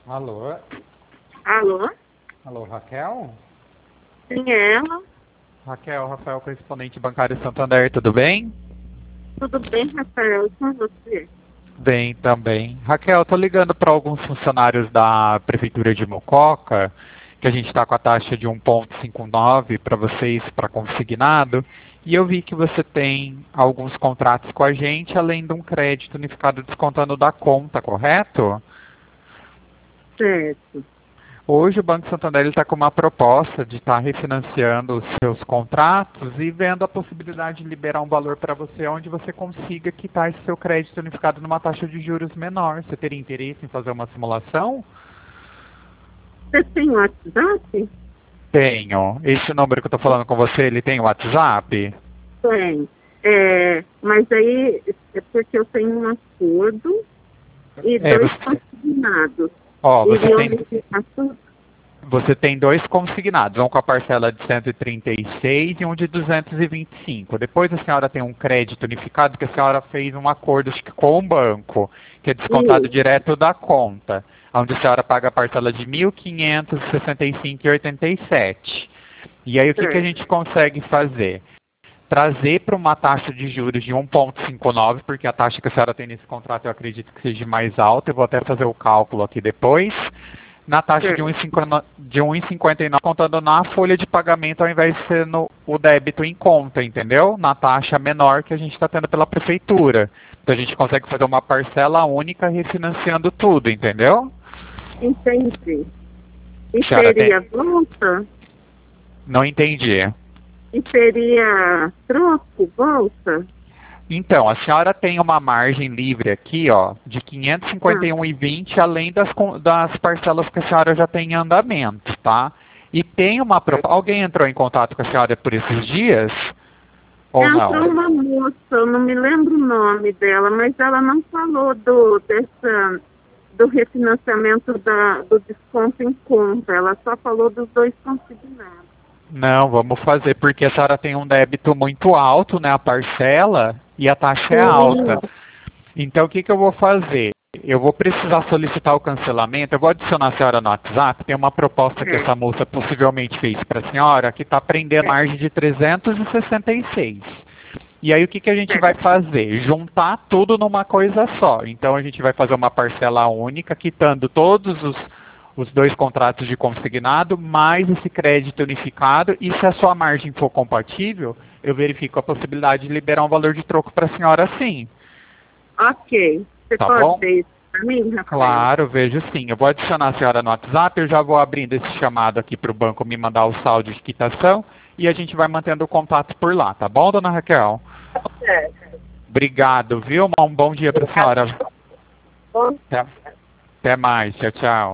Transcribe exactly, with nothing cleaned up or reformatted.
Alô? Alô? Alô, Raquel? Quem é ela? Raquel, Rafael, correspondente bancário Santander, tudo bem? Tudo bem, Rafael? E com você? Bem, também. Raquel, tô ligando para alguns funcionários da Prefeitura de Mococa, que a gente está com a taxa de um vírgula cinquenta e nove para vocês, para consignado, e eu vi que você tem alguns contratos com a gente, além de um crédito unificado descontando da conta, correto? Certo. Hoje o Banco Santander está com uma proposta de estar tá refinanciando os seus contratos e vendo a possibilidade de liberar um valor para você onde você consiga quitar esse seu crédito unificado numa taxa de juros menor. Você teria interesse em fazer uma simulação? Você tem WhatsApp? Tenho. Esse número que eu estou falando com você, ele tem WhatsApp? Tem. É, mas aí é porque eu tenho um acordo e É, dois você... consignados. Ó, você Iriam tem... unificar tudo? Você tem dois consignados, um com a parcela de cento e trinta e seis e um de duzentos e vinte e cinco. Depois a senhora tem um crédito unificado que a senhora fez um acordo acho que com o banco, que é descontado Isso. direto da conta, onde a senhora paga a parcela de mil quinhentos e sessenta e cinco reais e oitenta e sete centavos. E aí o que, que a gente consegue fazer? Trazer para uma taxa de juros de um vírgula cinquenta e nove, porque a taxa que a senhora tem nesse contrato eu acredito que seja mais alta, eu vou até fazer o cálculo aqui depois, na taxa de um vírgula cinquenta e nove, contando na folha de pagamento ao invés de ser no, o débito em conta, entendeu? Na taxa menor que a gente está tendo pela prefeitura. Então a gente consegue fazer uma parcela única refinanciando tudo, entendeu? Entendi. E Senhora seria tem... volta? Não entendi. E seria troco, volta? Então, a senhora tem uma margem livre aqui, ó, de quinhentos e cinquenta e um reais e vinte centavos, além das, das parcelas que a senhora já tem em andamento, tá? E tem uma proposta... Alguém entrou em contato com a senhora por esses dias? Ou Entrou não? uma moça, eu não me lembro o nome dela, mas ela não falou do, dessa, do refinanciamento da, do desconto em conta, ela só falou dos dois consignados. Não, vamos fazer, porque a senhora tem um débito muito alto, né, a parcela, e a taxa é alta. Então, o que, que eu vou fazer? Eu vou precisar solicitar o cancelamento, eu vou adicionar a senhora no WhatsApp, tem uma proposta que essa moça possivelmente fez para a senhora, que está prendendo margem de trezentos e sessenta e seis. E aí o que, que a gente vai fazer? Juntar tudo numa coisa só. Então a gente vai fazer uma parcela única, quitando todos os os dois contratos de consignado, mais esse crédito unificado, e se a sua margem for compatível, eu verifico a possibilidade de liberar um valor de troco para a senhora sim. Ok. Você tá pode bom? ver isso para mim, Rafael? Claro, vejo sim. Eu vou adicionar a senhora no WhatsApp, eu já vou abrindo esse chamado aqui para o banco me mandar o saldo de quitação, e a gente vai mantendo o contato por lá, tá bom, dona Raquel? É. Obrigado, viu? Um bom dia para a senhora. Bom. Até, até mais. Tchau, tchau.